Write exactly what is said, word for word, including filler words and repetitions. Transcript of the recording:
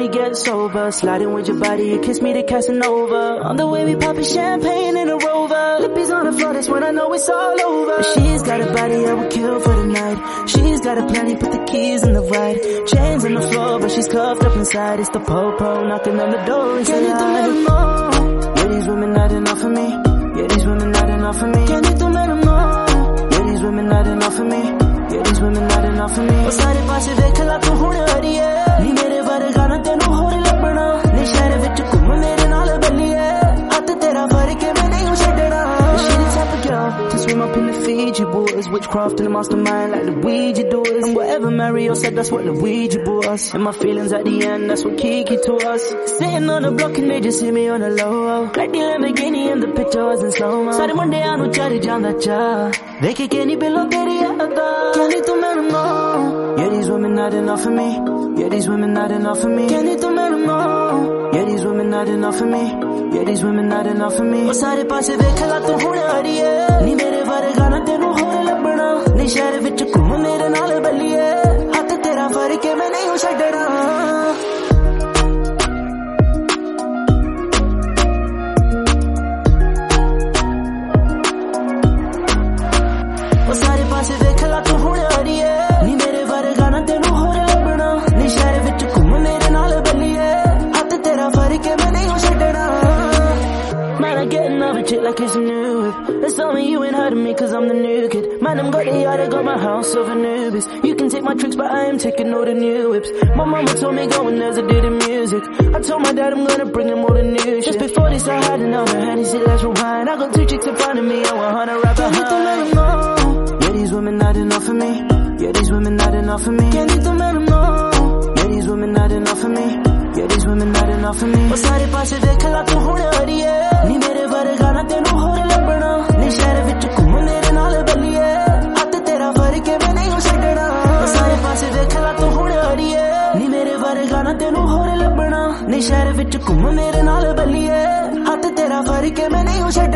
we get sober. Sliding with your body, you kiss me to Casanova. On the way we poppin' champagne in a Rover. Lippies on the floor, that's when I know it's all over. She's got a body I would kill for the night. She's got a plenty, put the keys in the ride. Chains on the floor, but she's cuffed up inside. It's the po-po knocking on the door. Can you do me more? Yeah, these women not enough for me. Yeah, these women not enough for me. Can you do me more? Yeah, these women not enough for me. Yeah, these women not enough for me. ਉਹ ਸਾਰੇ ਪਾਸੇ ਦੇਖ ਲਾ ਤੂੰ ਹੁਣ ਅੜੀਏ ਨੀ ਮੇਰੇ ਵਰਗਾ ਨਾ ਤੈਨੂੰ ਹੋਰ ਲੱਭਣਾ ਨੀ ਸ਼ਹਿਰ ਵਿੱਚ ਘੁੰਮ ਮੇਰੇ ਨਾਲ ਬੱਲੀਏ ਹੱਥ ਤੇਰਾ ਫੜ ਕੇ ਮੈਂ ਨਹੀਂ ਛੱਡਣਾ She the type of girl to swim up in the Fiji waters, witchcraft in the mastermind like the Ouija doors. And whatever Mario said, that's what the Ouija brought us. And my feelings at the end, that's what Kiki taught us. Sitting on the block and they just hit me on the low. Like the Lamborghini and the picture was in slow-mo. ਸਾਰੇ ਮੁੰਡਿਆਂ ਨੂੰ ਚੜ ਜਾਂਦਾ ਚਾਹ ਵੇਖ ਕੇ ਨਹੀਂ ਬਿਲੋ ਤੇਰੀ ਯਾਦਾਂ ਕਹਿੰਦੀ ਤੂੰ ਮੈਨੂੰ more Yeah, these women not enough for me. Yeah, these women not enough for me. ਕਹਿੰਦੀ ਤੂੰ ਮੈਨੂੰ more Yeah, these women not enough for me. Yeah, these women not enough for me. ਉਹ ਸਾਰੇ ਪਾਸੇ ਵੇਖ ਲਾ ਤੂੰ ਹੁਣ ਅੜੀਏ ਨੀ ਮੇਰੇ ਵਰਗਾ ਨਾ ਤੈਨੂੰ ਹੋਰ ਲੱਭਣਾ ਨੀ ਸ਼ਹਿਰ ਵਿੱਚ ਘੁੰਮ ਮੇਰੇ ਨਾਲ ਬੱਲੀਏ ਹੱਥ ਤੇਰਾ ਫੜ ਕੇ ਮੈਂ ਨਹੀਂ ਛੱਡਣਾ ਉਹ ਸਾਰੇ ਪਾਸੇ ਵੇਖ ਲਾ ਤੂੰ ਹੁਣ ਅੜੀਏ ਨੀ ਮੇਰੇ ਵਰਗਾ ਨਾ ਤੈਨੂੰ ਹੋਰ ਲੱਭਣਾ ਨੀ ਸ਼ਹਿਰ ਵਿੱਚ ਘੁੰਮ ਮੇਰੇ ਨਾਲ ਬੱਲੀਏ ਹੱਥ ਤੇਰਾ ਫੜ ਕੇ ਮੈਂ ਨਹੀਂ ਛੱਡਣਾ Man, I get another chick like it's new whip. It's only you ain't heard of me cause I'm the new kid. Man, I'm got the yard, I got my house over Anubis. You can take my tricks but I am taking all the new whips. My mama told me go and there's a do the music. I told my dad I'm gonna bring him all the new shit. Just before this I had another hand, he said let's rewind. I got two chicks in front of me, I want her right behind. Yeah, these women not enough for me. Yeah, these women not enough for me. Can you do me more? Yeah, these women not enough for me. Yeah, these women not enough for me. ਉਹ ਸਾਰੇ ਪਾਸੇ ਦੇਖ ਲਾ ਤੂੰ ਹੁਣ ਅੜੀਏ ਨੀ ਮੇਰੇ ਵਰਗਾ ਨਾ ਤੈਨੂੰ ਹੋਰ ਲੱਭਣਾ ਨੀ ਸ਼ਹਿਰ ਵਿੱਚ ਘੁੰਮ ਮੇਰੇ ਨਾਲ ਬੱਲੀਏ ਹੱਥ ਤੇਰਾ ਫੜ ਕੇ ਮੈਂ ਨਹੀਂ ਛੱਡਣਾ ਉਹ ਸਾਰੇ ਪਾਸੇ ਦੇਖ ਲਾ ਤੂੰ ਹੁਣ ਅੜੀਏ ਨੀ ਮੇਰੇ ਵਰਗਾ ਨਾ ਤੈਨੂੰ ਹੋਰ ਲੱਭਣਾ ਨੀ ਸ਼ਹਿਰ ਵਿੱਚ ਘੁੰਮ ਮੇਰੇ ਨਾਲ ਬੱਲੀਏ ਹੱਥ ਤੇਰਾ ਫੜ ਕੇ ਮੈਂ ਨਹੀਂ ਛੱਡਣਾ